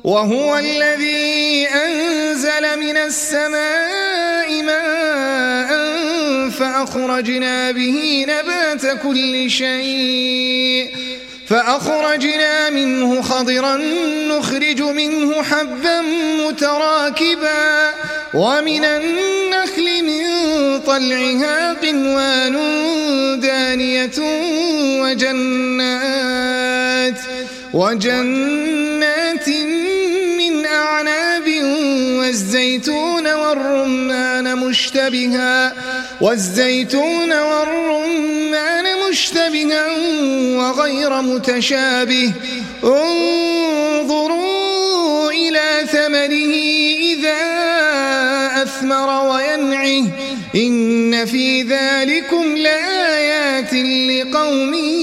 وهو الذي أنزل من السماء ماء فأخرجنا به نبات كل شيء فأخرجنا منه خضرا نخرج منه حبا متراكبا ومن النخل من طلعها قنوان دانية وجنات من أعناب والزيتون والرمان مشتبها وغير متشابه انظروا إلى ثمره إذا أثمر وينعه إن في ذلكم لآيات لقوم